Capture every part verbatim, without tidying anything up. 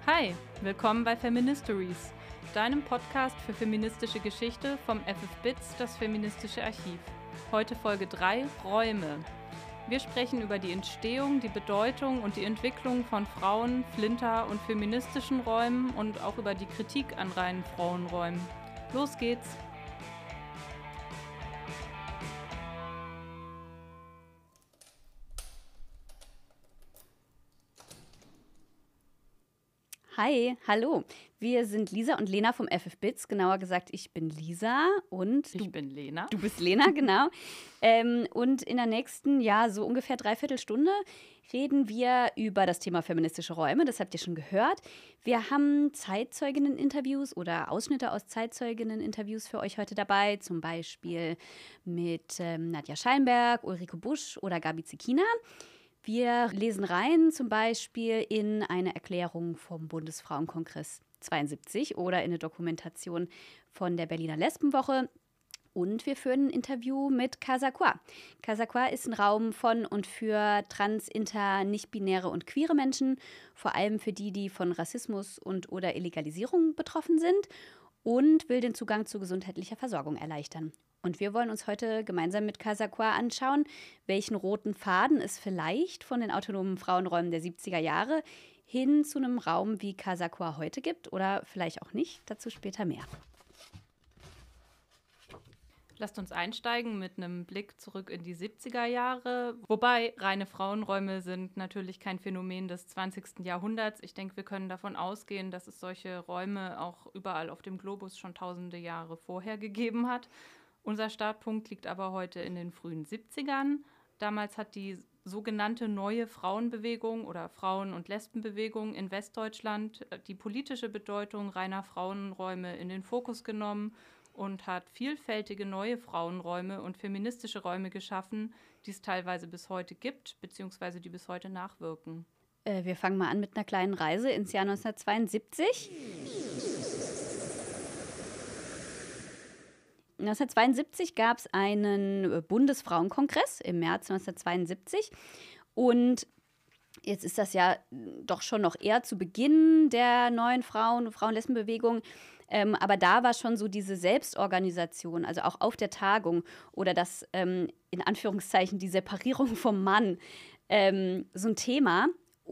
Hi, willkommen bei Feministories, deinem Podcast für feministische Geschichte vom F F B I T S, das Feministische Archiv. Heute Folge drei, Räume. Wir sprechen über die Entstehung, die Bedeutung und die Entwicklung von Frauen-, Flinter- und feministischen Räumen und auch über die Kritik an reinen Frauenräumen. Los geht's! Hi, hallo. Wir sind Lisa und Lena vom F F B I T S. Genauer gesagt, ich bin Lisa und Ich bin Lena. Du bist Lena, genau. ähm, und in der nächsten, ja, so ungefähr dreiviertel Stunde reden wir über das Thema feministische Räume. Das habt ihr schon gehört. Wir haben Zeitzeuginnen-Interviews oder Ausschnitte aus Zeitzeuginnen-Interviews für euch heute dabei. Zum Beispiel mit ähm, Nadja Schallenberg, Ulrike Busch oder Gabi Zikina. Wir lesen rein zum Beispiel in eine Erklärung vom Bundesfrauenkongress zweiundsiebzig oder in eine Dokumentation von der Berliner Lesbenwoche. Und wir führen ein Interview mit Casa Qua. Casa Qua ist ein Raum von und für trans-, inter-, nicht-binäre und queere Menschen, vor allem für die, die von Rassismus und oder Illegalisierung betroffen sind, und will den Zugang zu gesundheitlicher Versorgung erleichtern. Und wir wollen uns heute gemeinsam mit Casa Qua anschauen, welchen roten Faden es vielleicht von den autonomen Frauenräumen der siebziger Jahre hin zu einem Raum wie Casa Qua heute gibt oder vielleicht auch nicht. Dazu später mehr. Lasst uns einsteigen mit einem Blick zurück in die siebziger Jahre. Wobei reine Frauenräume sind natürlich kein Phänomen des zwanzigsten Jahrhunderts. Ich denke, wir können davon ausgehen, dass es solche Räume auch überall auf dem Globus schon tausende Jahre vorher gegeben hat. Unser Startpunkt liegt aber heute in den frühen siebzigern. Damals hat die sogenannte neue Frauenbewegung oder Frauen- und Lesbenbewegung in Westdeutschland die politische Bedeutung reiner Frauenräume in den Fokus genommen und hat vielfältige neue Frauenräume und feministische Räume geschaffen, die es teilweise bis heute gibt, beziehungsweise die bis heute nachwirken. Äh, wir fangen mal an mit einer kleinen Reise ins Jahr neunzehnhundertzweiundsiebzig. neunzehnhundertzweiundsiebzig gab es einen Bundesfrauenkongress im März neunzehnhundertzweiundsiebzig. Und jetzt ist das ja doch schon noch eher zu Beginn der neuen Frauen- und Frauen-Lesben-Bewegung. Ähm, aber da war schon so diese Selbstorganisation, also auch auf der Tagung oder das, ähm, in Anführungszeichen, die Separierung vom Mann, ähm, so ein Thema.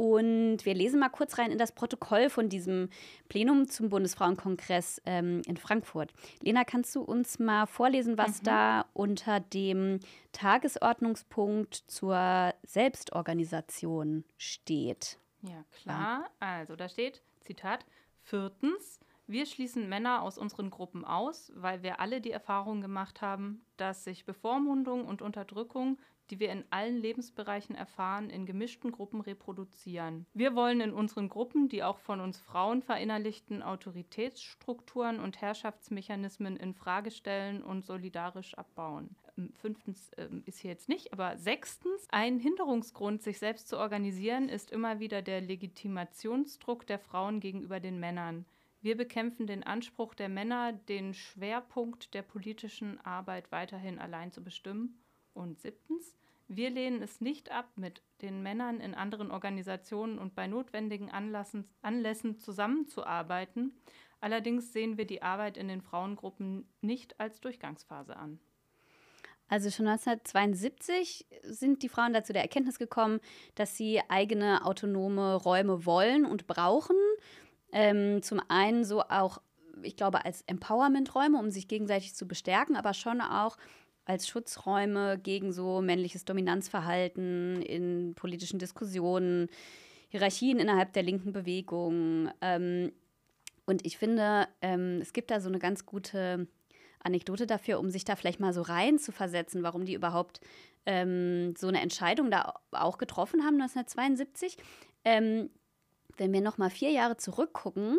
Und wir lesen mal kurz rein in das Protokoll von diesem Plenum zum Bundesfrauenkongress ähm, in Frankfurt. Lena, kannst du uns mal vorlesen, was mhm. da unter dem Tagesordnungspunkt zur Selbstorganisation steht? Ja, klar. Also da steht, Zitat, viertens, wir schließen Männer aus unseren Gruppen aus, weil wir alle die Erfahrung gemacht haben, dass sich Bevormundung und Unterdrückung, die wir in allen Lebensbereichen erfahren, in gemischten Gruppen reproduzieren. Wir wollen in unseren Gruppen die auch von uns Frauen verinnerlichten Autoritätsstrukturen und Herrschaftsmechanismen in Frage stellen und solidarisch abbauen. Fünftens äh, ist hier jetzt nicht, aber sechstens, ein Hinderungsgrund, sich selbst zu organisieren, ist immer wieder der Legitimationsdruck der Frauen gegenüber den Männern. Wir bekämpfen den Anspruch der Männer, den Schwerpunkt der politischen Arbeit weiterhin allein zu bestimmen. Und siebtens, wir lehnen es nicht ab, mit den Männern in anderen Organisationen und bei notwendigen Anlassen, Anlässen zusammenzuarbeiten. Allerdings sehen wir die Arbeit in den Frauengruppen nicht als Durchgangsphase an. Also schon neunzehnhundertzweiundsiebzig sind die Frauen dazu der Erkenntnis gekommen, dass sie eigene autonome Räume wollen und brauchen. Ähm, zum einen so auch, ich glaube, als Empowerment-Räume, um sich gegenseitig zu bestärken, aber schon auch als Schutzräume gegen so männliches Dominanzverhalten in politischen Diskussionen, Hierarchien innerhalb der linken Bewegung. Ähm, und ich finde, ähm, es gibt da so eine ganz gute Anekdote dafür, um sich da vielleicht mal so rein zu versetzen, warum die überhaupt ähm, so eine Entscheidung da auch getroffen haben, neunzehnhundertzweiundsiebzig. Ähm, Wenn wir noch mal vier Jahre zurückgucken,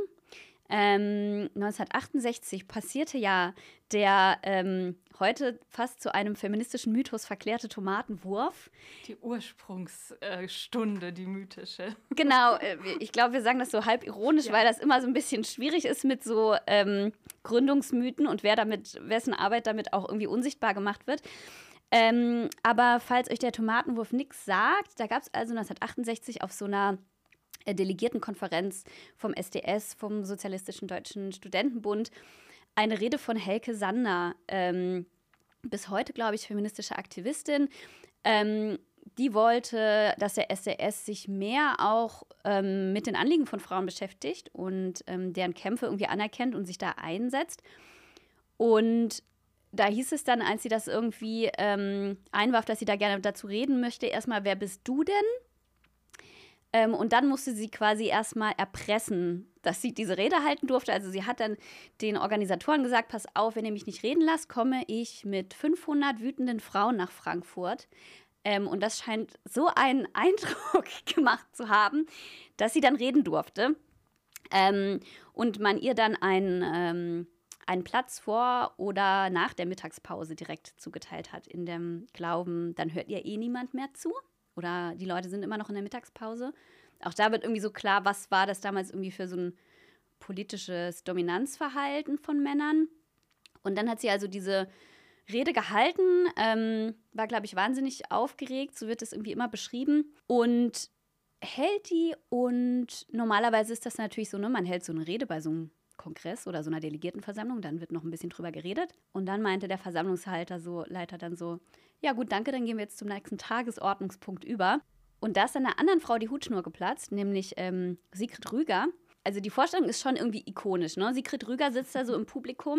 ähm, neunzehnhundertachtundsechzig passierte ja der ähm, heute fast zu einem feministischen Mythos verklärte Tomatenwurf. Die Ursprungsstunde, die mythische. Genau, äh, ich glaube, wir sagen das so halb ironisch, ja, weil das immer so ein bisschen schwierig ist mit so ähm, Gründungsmythen und wer damit, wessen Arbeit damit auch irgendwie unsichtbar gemacht wird. Ähm, aber falls euch der Tomatenwurf nichts sagt, da gab es also neunzehnhundertachtundsechzig auf so einer äh, Delegiertenkonferenz vom S D S, vom Sozialistischen Deutschen Studentenbund, eine Rede von Helke Sander, ähm, bis heute, glaube ich, feministische Aktivistin. Ähm, die wollte, dass der S D S sich mehr auch ähm, mit den Anliegen von Frauen beschäftigt und ähm, deren Kämpfe irgendwie anerkennt und sich da einsetzt. Und da hieß es dann, als sie das irgendwie ähm, einwarf, dass sie da gerne dazu reden möchte, erstmal, wer bist du denn? Ähm, und dann musste sie quasi erstmal erpressen, dass sie diese Rede halten durfte. Also sie hat dann den Organisatoren gesagt, pass auf, wenn ihr mich nicht reden lasst, komme ich mit fünfhundert wütenden Frauen nach Frankfurt. Ähm, und das scheint so einen Eindruck gemacht zu haben, dass sie dann reden durfte. Ähm, und man ihr dann einen, ähm, einen Platz vor oder nach der Mittagspause direkt zugeteilt hat, in dem Glauben, dann hört ihr eh niemand mehr zu. Oder die Leute sind immer noch in der Mittagspause. Auch da wird irgendwie so klar, was war das damals irgendwie für so ein politisches Dominanzverhalten von Männern. Und dann hat sie also diese Rede gehalten, ähm, war, glaube ich, wahnsinnig aufgeregt, so wird es irgendwie immer beschrieben. Und hält die und normalerweise ist das natürlich so, ne, man hält so eine Rede bei so einem Kongress oder so einer Delegiertenversammlung, dann wird noch ein bisschen drüber geredet. Und dann meinte der Versammlungsleiter so, Leiter dann so, ja gut, danke, dann gehen wir jetzt zum nächsten Tagesordnungspunkt über. Und da ist dann einer anderen Frau die Hutschnur geplatzt, nämlich ähm, Sigrid Rüger. Also die Vorstellung ist schon irgendwie ikonisch, ne? Sigrid Rüger sitzt da so im Publikum,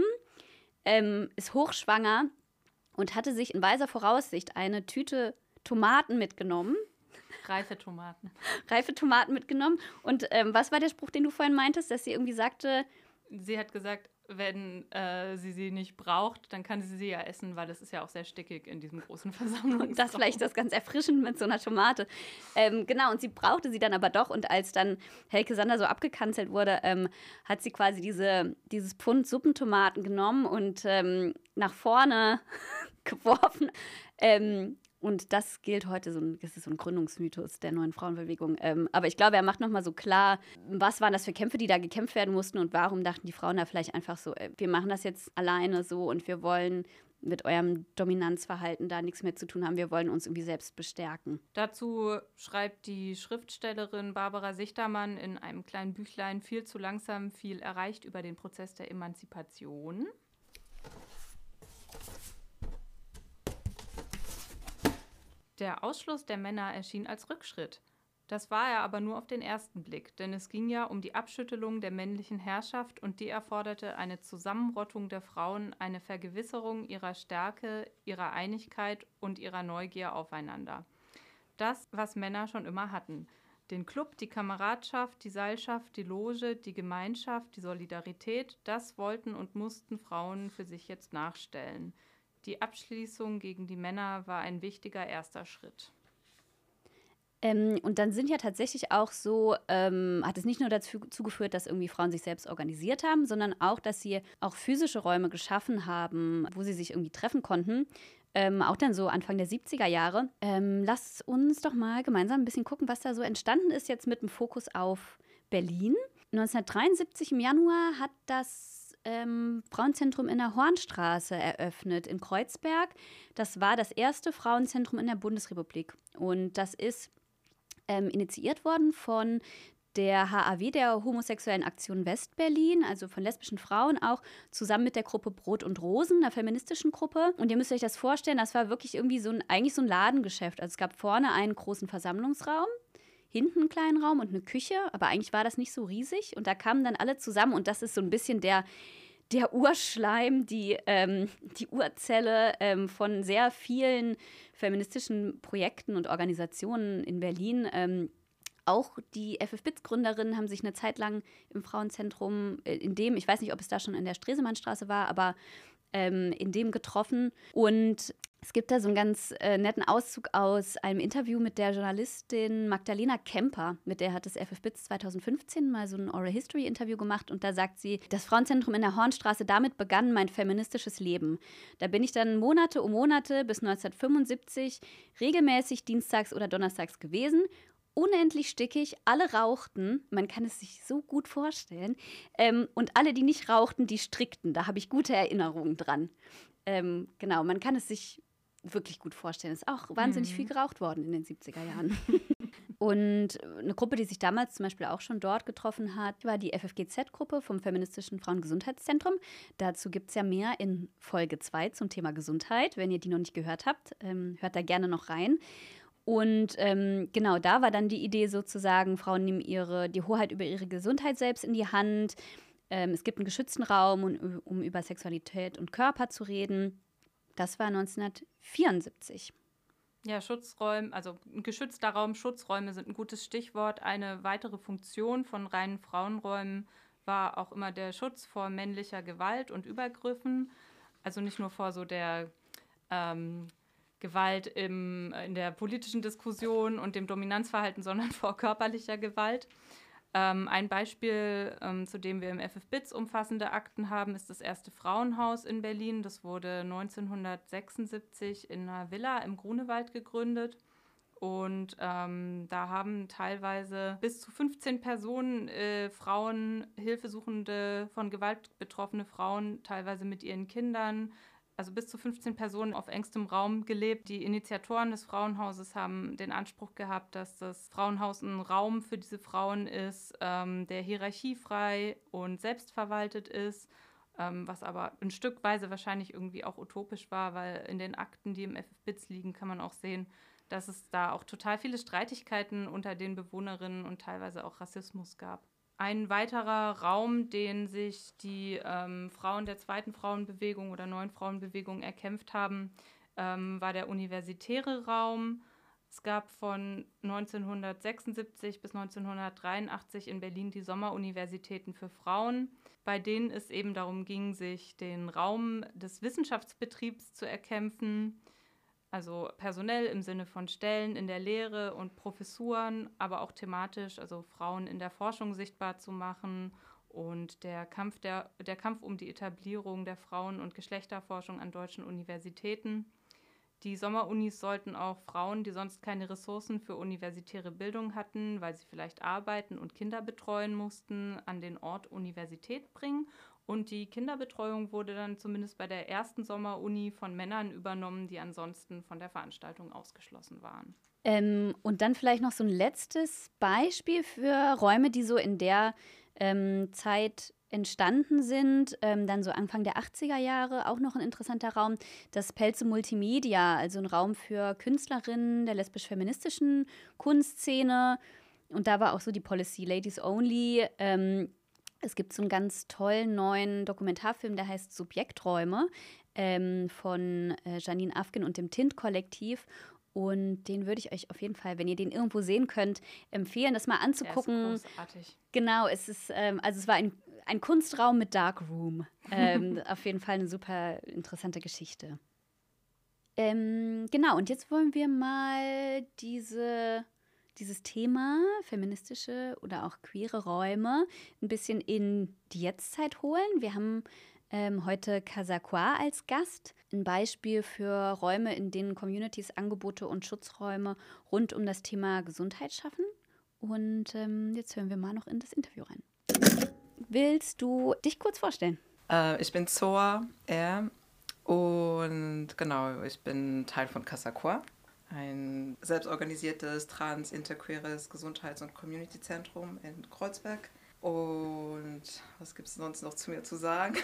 ähm, ist hochschwanger und hatte sich in weiser Voraussicht eine Tüte Tomaten mitgenommen. Reife Tomaten. Reife Tomaten mitgenommen. Und ähm, was war der Spruch, den du vorhin meintest, dass sie irgendwie sagte? Sie hat gesagt, wenn äh, sie sie nicht braucht, dann kann sie sie ja essen, weil das ist ja auch sehr stickig in diesem großen Versammlungsraum. Und das vielleicht das ganz erfrischend mit so einer Tomate. Ähm, genau, und sie brauchte sie dann aber doch. Und als dann Helke Sander so abgekanzelt wurde, ähm, hat sie quasi diese, dieses Pfund Suppentomaten genommen und ähm, nach vorne geworfen. Ähm, Und das gilt heute, so ein, das ist so ein Gründungsmythos der neuen Frauenbewegung. Ähm, aber ich glaube, er macht nochmal so klar, was waren das für Kämpfe, die da gekämpft werden mussten und warum dachten die Frauen da vielleicht einfach so, ey, wir machen das jetzt alleine so und wir wollen mit eurem Dominanzverhalten da nichts mehr zu tun haben. Wir wollen uns irgendwie selbst bestärken. Dazu schreibt die Schriftstellerin Barbara Sichtermann in einem kleinen Büchlein Viel zu langsam, viel erreicht über den Prozess der Emanzipation. Der Ausschluss der Männer erschien als Rückschritt. Das war er aber nur auf den ersten Blick, denn es ging ja um die Abschüttelung der männlichen Herrschaft und die erforderte eine Zusammenrottung der Frauen, eine Vergewisserung ihrer Stärke, ihrer Einigkeit und ihrer Neugier aufeinander. Das, was Männer schon immer hatten. Den Club, die Kameradschaft, die Seilschaft, die Loge, die Gemeinschaft, die Solidarität, das wollten und mussten Frauen für sich jetzt nachstellen. Die Abschließung gegen die Männer war ein wichtiger erster Schritt. Ähm, und dann sind ja tatsächlich auch so, ähm, hat es nicht nur dazu geführt, dass irgendwie Frauen sich selbst organisiert haben, sondern auch, dass sie auch physische Räume geschaffen haben, wo sie sich irgendwie treffen konnten. Ähm, auch dann so Anfang der siebziger Jahre. Ähm, lass uns doch mal gemeinsam ein bisschen gucken, was da so entstanden ist, jetzt mit dem Fokus auf Berlin. neunzehnhundertdreiundsiebzig im Januar hat das Ähm, Frauenzentrum in der Hornstraße eröffnet in Kreuzberg. Das war das erste Frauenzentrum in der Bundesrepublik. Und das ist ähm, initiiert worden von der H A W, der Homosexuellen Aktion Westberlin, also von lesbischen Frauen auch, zusammen mit der Gruppe Brot und Rosen, einer feministischen Gruppe. Und ihr müsst euch das vorstellen, das war wirklich irgendwie so ein, eigentlich so ein Ladengeschäft. Also es gab vorne einen großen Versammlungsraum, hinten einen kleinen Raum und eine Küche, aber eigentlich war das nicht so riesig. Und da kamen dann alle zusammen und das ist so ein bisschen der, der Urschleim, die, ähm, die Urzelle ähm, von sehr vielen feministischen Projekten und Organisationen in Berlin. Ähm, auch die F F B I Z-Gründerinnen haben sich eine Zeit lang im Frauenzentrum, äh, in dem, ich weiß nicht, ob es da schon in der Stresemannstraße war, aber ähm, in dem getroffen. Und es gibt da so einen ganz äh, netten Auszug aus einem Interview mit der Journalistin Magdalena Kemper. Mit der hat das F F B I Z zweitausendfünfzehn mal so ein Oral History Interview gemacht. Und da sagt sie, das Frauenzentrum in der Hornstraße, damit begann mein feministisches Leben. Da bin ich dann Monate um Monate bis neunzehnhundertfünfundsiebzig regelmäßig dienstags oder donnerstags gewesen. Unendlich stickig, alle rauchten, man kann es sich so gut vorstellen. Ähm, und alle, die nicht rauchten, die strickten. Da habe ich gute Erinnerungen dran. Ähm, genau, man kann es sich wirklich gut vorstellen. Es ist auch wahnsinnig mhm. viel geraucht worden in den siebziger Jahren. Und eine Gruppe, die sich damals zum Beispiel auch schon dort getroffen hat, war die F F G Z-Gruppe vom Feministischen Frauengesundheitszentrum. Dazu gibt es ja mehr in Folge zwei zum Thema Gesundheit. Wenn ihr die noch nicht gehört habt, ähm, hört da gerne noch rein. Und ähm, genau, da war dann die Idee sozusagen, Frauen nehmen ihre, die Hoheit über ihre Gesundheit selbst in die Hand. Ähm, es gibt einen geschützten Raum, um, um über Sexualität und Körper zu reden. Das war neunzehnhundertvierundsiebzig. Ja, Schutzräume, also ein geschützter Raum, Schutzräume sind ein gutes Stichwort. Eine weitere Funktion von reinen Frauenräumen war auch immer der Schutz vor männlicher Gewalt und Übergriffen. Also nicht nur vor so der ähm, Gewalt im, in der politischen Diskussion und dem Dominanzverhalten, sondern vor körperlicher Gewalt. Ähm, ein Beispiel, ähm, zu dem wir im F F B I Z umfassende Akten haben, ist das erste Frauenhaus in Berlin. Das wurde neunzehnhundertsechsundsiebzig in einer Villa im Grunewald gegründet. Und ähm, da haben teilweise bis zu fünfzehn Personen, äh, Frauen, Hilfesuchende, von Gewalt betroffene Frauen, teilweise mit ihren Kindern, also bis zu fünfzehn Personen auf engstem Raum gelebt. Die Initiatoren des Frauenhauses haben den Anspruch gehabt, dass das Frauenhaus ein Raum für diese Frauen ist, ähm, der hierarchiefrei und selbstverwaltet ist, ähm, was aber ein Stückweise wahrscheinlich irgendwie auch utopisch war, weil in den Akten, die im F F B I Z liegen, kann man auch sehen, dass es da auch total viele Streitigkeiten unter den Bewohnerinnen und teilweise auch Rassismus gab. Ein weiterer Raum, den sich die ähm, Frauen der zweiten Frauenbewegung oder neuen Frauenbewegung erkämpft haben, ähm, war der universitäre Raum. Es gab von neunzehnhundertsechsundsiebzig bis neunzehnhundertdreiundachtzig in Berlin die Sommeruniversitäten für Frauen, bei denen es eben darum ging, sich den Raum des Wissenschaftsbetriebs zu erkämpfen. Also personell im Sinne von Stellen in der Lehre und Professuren, aber auch thematisch, also Frauen in der Forschung sichtbar zu machen und der Kampf, der, der Kampf um die Etablierung der Frauen- und Geschlechterforschung an deutschen Universitäten. Die Sommerunis sollten auch Frauen, die sonst keine Ressourcen für universitäre Bildung hatten, weil sie vielleicht arbeiten und Kinder betreuen mussten, an den Ort Universität bringen. Und die Kinderbetreuung wurde dann zumindest bei der ersten Sommeruni von Männern übernommen, die ansonsten von der Veranstaltung ausgeschlossen waren. Ähm, und dann vielleicht noch so ein letztes Beispiel für Räume, die so in der ähm, Zeit entstanden sind, ähm, dann so Anfang der achtziger Jahre, auch noch ein interessanter Raum, das Pelze Multimedia, also ein Raum für Künstlerinnen der lesbisch-feministischen Kunstszene. Und da war auch so die Policy Ladies Only. Ähm, es gibt so einen ganz tollen neuen Dokumentarfilm, der heißt Subjekträume, ähm, von äh, Janine Afkin und dem Tint-Kollektiv. Und den würde ich euch auf jeden Fall, wenn ihr den irgendwo sehen könnt, empfehlen, das mal anzugucken. Der ist großartig. Genau, es ist, ähm, also es war ein, ein Kunstraum mit Darkroom. Ähm, auf jeden Fall eine super interessante Geschichte. Ähm, genau, und jetzt wollen wir mal diese, dieses Thema feministische oder auch queere Räume ein bisschen in die Jetztzeit holen. Wir haben ähm, heute Kasakwa als Gast, ein Beispiel für Räume, in denen Communities Angebote und Schutzräume rund um das Thema Gesundheit schaffen. Und ähm, jetzt hören wir mal noch in das Interview rein. Willst du dich kurz vorstellen? Äh, ich bin Zoa R. Und genau, ich bin Teil von Kasakwa, ein selbstorganisiertes trans-interqueeres Gesundheits- und Community-Zentrum in Kreuzberg. Und was gibt es sonst noch zu mir zu sagen?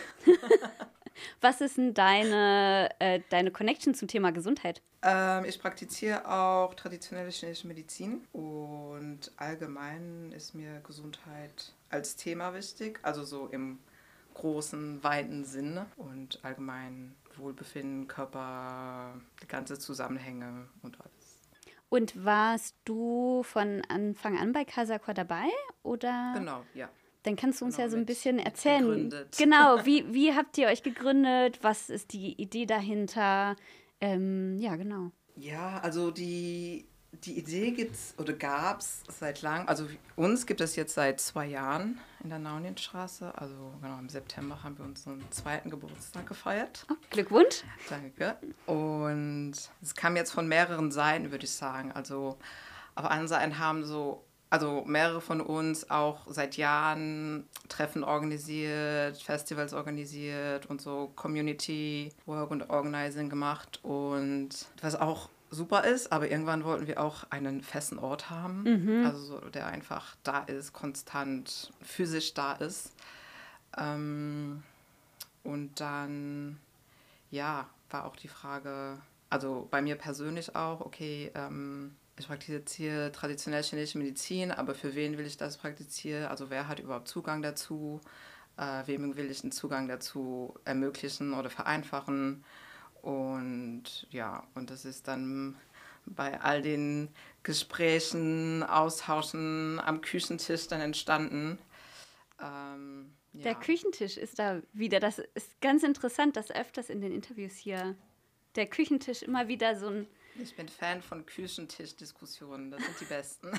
Was ist denn deine, äh, deine Connection zum Thema Gesundheit? Ähm, ich praktiziere auch traditionelle chinesische Medizin und allgemein ist mir Gesundheit als Thema wichtig, also so im großen, weiten Sinne und allgemein Wohlbefinden, Körper, die ganze Zusammenhänge und alles. Und warst du von Anfang an bei Kasakwa dabei? Oder? Genau, ja. Dann kannst du uns genau, ja so ein mit, bisschen erzählen. Gegründet. Genau, wie, wie habt ihr euch gegründet? Was ist die Idee dahinter? Ähm, ja, genau. Ja, also die, die Idee gibt's oder gab es seit langem. Also uns gibt es jetzt seit zwei Jahren in der Naunienstraße. Also genau, im September haben wir unseren zweiten Geburtstag gefeiert. Oh, Glückwunsch. Danke. Und es kam jetzt von mehreren Seiten, würde ich sagen. Also auf anderen Seiten haben so, also mehrere von uns auch seit Jahren Treffen organisiert, Festivals organisiert und so Community Work und Organizing gemacht. Und was auch super ist, aber irgendwann wollten wir auch einen festen Ort haben, Mhm. also so, der einfach da ist, konstant physisch da ist. Ähm, und dann, ja, war auch die Frage, also bei mir persönlich auch, okay, ähm, ich praktiziere traditionell chinesische Medizin, aber für wen will ich das praktizieren? Also wer hat überhaupt Zugang dazu? Äh, wem will ich einen Zugang dazu ermöglichen oder vereinfachen? Und ja, und das ist dann bei all den Gesprächen, Austauschen am Küchentisch dann entstanden. Ähm, Der ja. Küchentisch ist da wieder. Das ist ganz interessant, dass öfters in den Interviews hier der Küchentisch immer wieder so ein. Ich bin Fan von Küchentischdiskussionen, das sind die besten.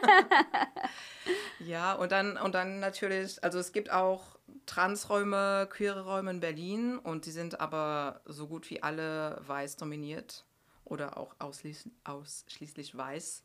Ja, und dann, und dann natürlich, also es gibt auch Transräume, queere Räume in Berlin und die sind aber so gut wie alle weiß dominiert oder auch ausschließ, ausschließlich weiß.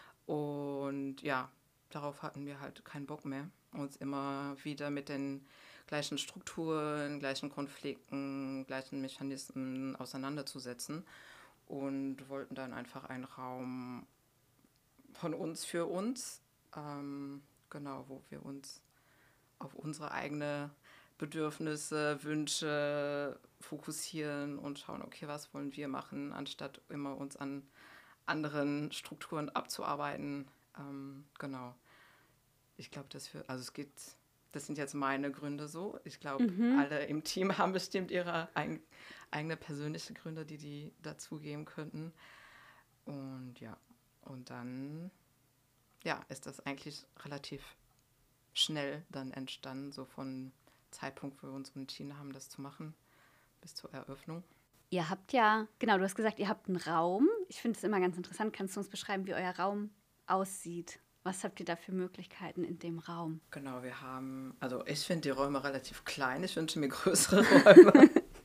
Und ja, darauf hatten wir halt keinen Bock mehr, uns immer wieder mit den gleichen Strukturen, gleichen Konflikten, gleichen Mechanismen auseinanderzusetzen und wollten dann einfach einen Raum von uns für uns, ähm, genau, wo wir uns auf unsere eigenen Bedürfnisse, Wünsche fokussieren und schauen, okay, was wollen wir machen, anstatt immer uns an anderen Strukturen abzuarbeiten. Ähm, genau. Ich glaube, dass wir, also es geht, das sind jetzt meine Gründe so. Ich glaube, Mhm. alle im Team haben bestimmt ihre ein, eigene persönliche Gründe, die die dazugeben könnten. Und ja, und dann ja, ist das eigentlich relativ schnell dann entstanden, so von Zeitpunkt, wo wir uns entschieden haben, das zu machen, bis zur Eröffnung. Ihr habt ja, genau, du hast gesagt, ihr habt einen Raum. Ich finde es immer ganz interessant. Kannst du uns beschreiben, wie euer Raum aussieht? Was habt ihr da für Möglichkeiten in dem Raum? Genau, wir haben, also ich finde die Räume relativ klein, ich wünsche mir größere Räume.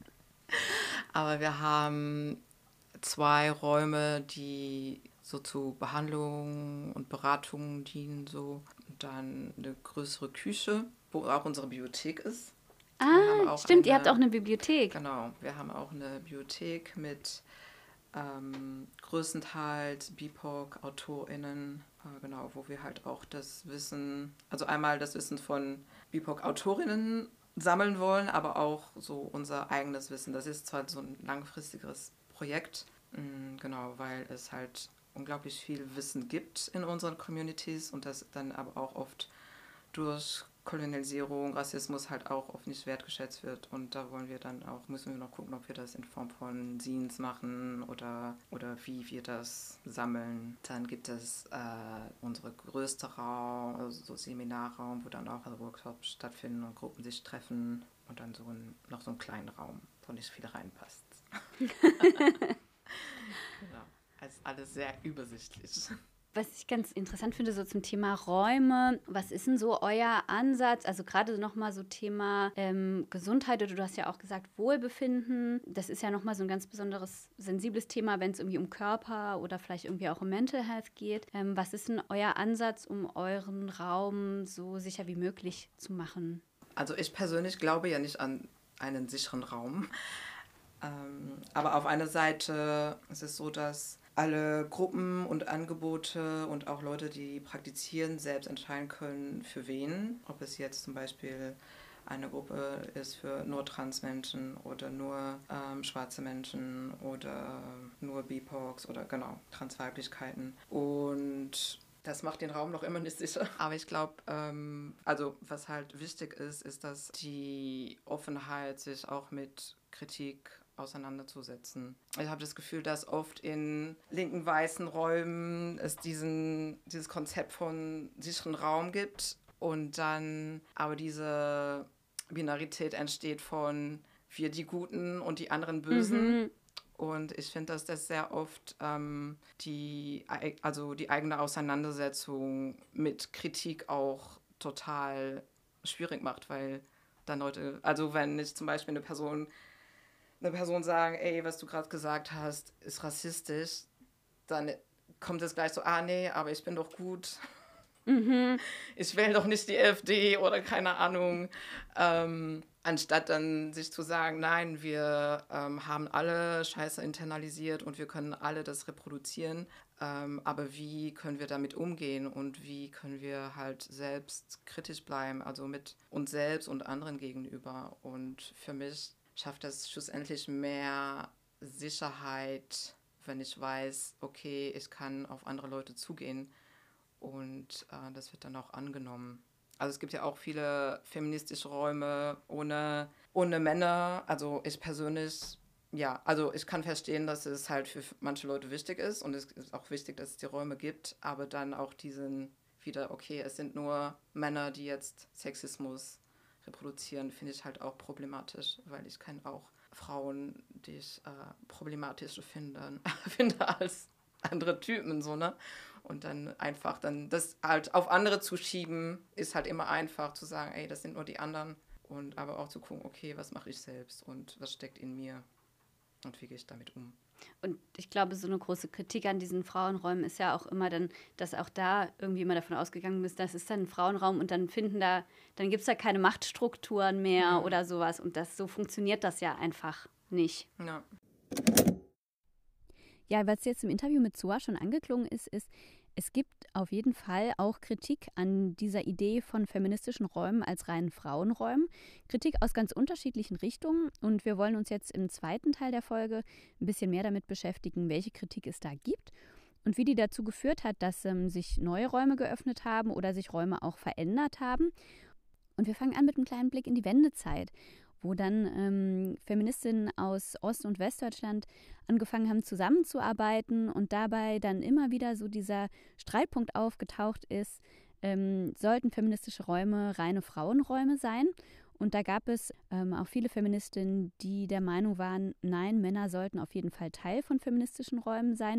Aber wir haben zwei Räume, die so zu Behandlung und Beratung dienen, so. Und dann eine größere Küche, wo auch unsere Bibliothek ist. Wir haben Ah, auch stimmt, ihr eine, habt auch eine Bibliothek. Genau, wir haben auch eine Bibliothek mit ähm, größtenteils B I P O C-AutorInnen, äh, genau, wo wir halt auch das Wissen, also einmal das Wissen von B I P O C-AutorInnen sammeln wollen, aber auch so unser eigenes Wissen. Das ist zwar so ein langfristiges Projekt, mh, genau, weil es halt unglaublich viel Wissen gibt in unseren Communities und das dann aber auch oft durch Kolonialisierung, Rassismus halt auch oft nicht wertgeschätzt wird. Und da wollen wir dann auch, müssen wir noch gucken, ob wir das in Form von Zines machen oder, oder wie wir das sammeln. Dann gibt es äh, unsere größte Raum, also so Seminarraum, wo dann auch also Workshops stattfinden und Gruppen sich treffen. Und dann so ein, noch so einen kleinen Raum, wo nicht viel reinpasst. Genau. Also alles sehr übersichtlich. Was ich ganz interessant finde, so zum Thema Räume, was ist denn so euer Ansatz? Also gerade nochmal so Thema ähm, Gesundheit, oder du hast ja auch gesagt Wohlbefinden. Das ist ja nochmal so ein ganz besonderes, sensibles Thema, wenn es irgendwie um Körper oder vielleicht irgendwie auch um Mental Health geht. Ähm, was ist denn euer Ansatz, um euren Raum so sicher wie möglich zu machen? Also ich persönlich glaube ja nicht an einen sicheren Raum. Ähm, aber auf einer Seite ist es so, dass alle Gruppen und Angebote und auch Leute, die praktizieren, selbst entscheiden können, für wen. Ob es jetzt zum Beispiel eine Gruppe ist für nur Transmenschen oder nur ähm, schwarze Menschen oder nur B I P O Cs oder genau, Transweiblichkeiten. Und das macht den Raum noch immer nicht sicher. Aber ich glaube, ähm, also was halt wichtig ist, ist, dass die Offenheit sich auch mit Kritik auseinanderzusetzen. Ich habe das Gefühl, dass oft in linken weißen Räumen es diesen, dieses Konzept von sicheren Raum gibt und dann aber diese Binarität entsteht von wir die Guten und die anderen Bösen. Mhm. Und ich finde, dass das sehr oft ähm, die, also die eigene Auseinandersetzung mit Kritik auch total schwierig macht, weil dann Leute, also wenn ich zum Beispiel eine Person eine Person sagen, ey, was du gerade gesagt hast, ist rassistisch, dann kommt es gleich so, ah nee, aber ich bin doch gut. Mhm. Ich wähle doch nicht die F D oder keine Ahnung. Ähm, anstatt dann sich zu sagen, nein, wir ähm, haben alle Scheiße internalisiert und wir können alle das reproduzieren. Ähm, aber wie können wir damit umgehen und wie können wir halt selbst kritisch bleiben, also mit uns selbst und anderen gegenüber. Und für mich schafft das schlussendlich mehr Sicherheit, wenn ich weiß, okay, ich kann auf andere Leute zugehen. Und äh, das wird dann auch angenommen. Also es gibt ja auch viele feministische Räume ohne, ohne Männer. Also ich persönlich, ja, also ich kann verstehen, dass es halt für manche Leute wichtig ist. Und es ist auch wichtig, dass es die Räume gibt. Aber dann auch diesen wieder, okay, es sind nur Männer, die jetzt Sexismus reproduzieren, finde ich halt auch problematisch. Weil ich kenne auch Frauen, die ich äh, problematischer finde, finde als andere Typen, so, ne? Und dann einfach dann das halt auf andere zu schieben, ist halt immer einfach zu sagen, ey, das sind nur die anderen. Und aber auch zu gucken, okay, was mache ich selbst und was steckt in mir und wie gehe ich damit um. Und ich glaube, so eine große Kritik an diesen Frauenräumen ist ja auch immer dann, dass auch da irgendwie immer davon ausgegangen ist, das ist dann ein Frauenraum und dann finden da, dann gibt es da keine Machtstrukturen mehr mhm. oder sowas. Und das so funktioniert das ja einfach nicht. Ja. Ja, was jetzt im Interview mit Zoa schon angeklungen ist, ist, es gibt auf jeden Fall auch Kritik an dieser Idee von feministischen Räumen als reinen Frauenräumen. Kritik aus ganz unterschiedlichen Richtungen. Und wir wollen uns jetzt im zweiten Teil der Folge ein bisschen mehr damit beschäftigen, welche Kritik es da gibt und wie die dazu geführt hat, dass ähm, sich neue Räume geöffnet haben oder sich Räume auch verändert haben. Und wir fangen an mit einem kleinen Blick in die Wendezeit, wo dann ähm, Feministinnen aus Ost- und Westdeutschland angefangen haben zusammenzuarbeiten und dabei dann immer wieder so dieser Streitpunkt aufgetaucht ist, ähm, sollten feministische Räume reine Frauenräume sein? Und da gab es ähm, auch viele Feministinnen, die der Meinung waren, nein, Männer sollten auf jeden Fall Teil von feministischen Räumen sein.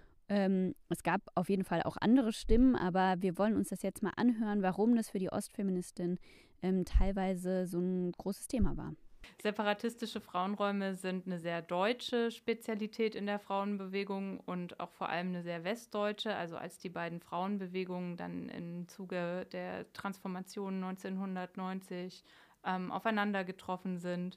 Ähm, es gab auf jeden Fall auch andere Stimmen, aber wir wollen uns das jetzt mal anhören, warum das für die Ostfeministinnen ähm, teilweise so ein großes Thema war. Separatistische Frauenräume sind eine sehr deutsche Spezialität in der Frauenbewegung und auch vor allem eine sehr westdeutsche. Also als die beiden Frauenbewegungen dann im Zuge der Transformation neunzehnhundertneunzig ähm, aufeinander getroffen sind,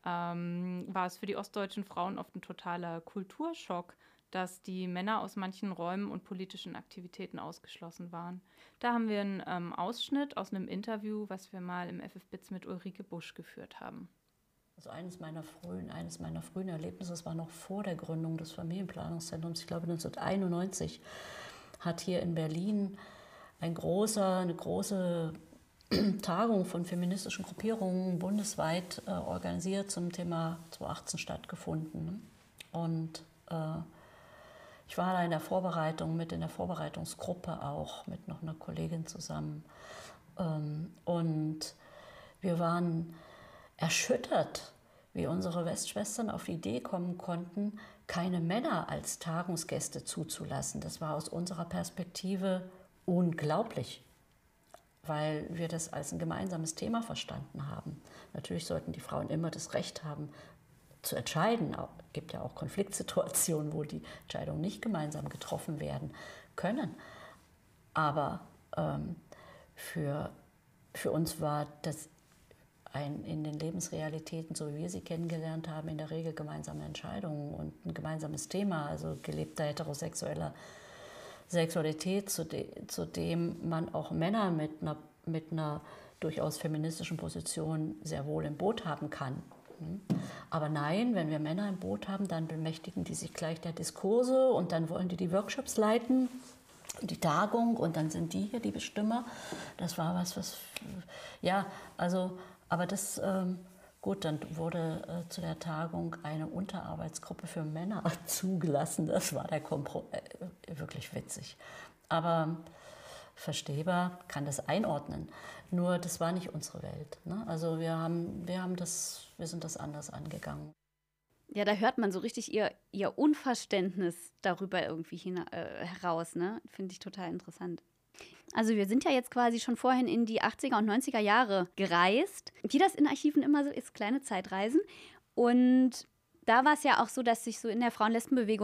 ähm, war es für die ostdeutschen Frauen oft ein totaler Kulturschock, dass die Männer aus manchen Räumen und politischen Aktivitäten ausgeschlossen waren. Da haben wir einen ähm, Ausschnitt aus einem Interview, was wir mal im F F Bitz mit Ulrike Busch geführt haben. Also eines meiner frühen, eines meiner frühen Erlebnisse, das war noch vor der Gründung des Familienplanungszentrums, ich glaube neunzehnhunderteinundneunzig, hat hier in Berlin ein großer, eine große Tagung von feministischen Gruppierungen bundesweit äh, organisiert zum Thema zweitausendachtzehn stattgefunden. Und äh, ich war da in der Vorbereitung, mit in der Vorbereitungsgruppe auch, mit noch einer Kollegin zusammen. Ähm, und wir waren erschüttert, wie unsere Westschwestern auf die Idee kommen konnten, keine Männer als Tagungsgäste zuzulassen. Das war aus unserer Perspektive unglaublich, weil wir das als ein gemeinsames Thema verstanden haben. Natürlich sollten die Frauen immer das Recht haben, zu entscheiden. Es gibt ja auch Konfliktsituationen, wo die Entscheidungen nicht gemeinsam getroffen werden können. Aber ähm, für, für uns war das ein, in den Lebensrealitäten, so wie wir sie kennengelernt haben, in der Regel gemeinsame Entscheidungen und ein gemeinsames Thema, also gelebter heterosexueller Sexualität, zu, de, zu dem man auch Männer mit einer, mit einer durchaus feministischen Position sehr wohl im Boot haben kann. Aber nein, wenn wir Männer im Boot haben, dann bemächtigen die sich gleich der Diskurse und dann wollen die die Workshops leiten, die Tagung und dann sind die hier die Bestimmer. Das war was, was, ja, also, aber das, ähm, gut, dann wurde äh, zu der Tagung eine Unterarbeitsgruppe für Männer zugelassen. Das war der Kompromiss, äh, wirklich witzig. Aber verstehbar, kann das einordnen. Nur das war nicht unsere Welt. Ne? Also wir haben, wir haben das, wir sind das anders angegangen. Ja, da hört man so richtig ihr, ihr Unverständnis darüber irgendwie hin, äh, heraus. Ne? Finde ich total interessant. Also wir sind ja jetzt quasi schon vorhin in die achtziger und neunziger Jahre gereist. Wie das in Archiven immer so ist, kleine Zeitreisen. Und da war es ja auch so, dass sich so in der Frauen-Lesben-Bewegung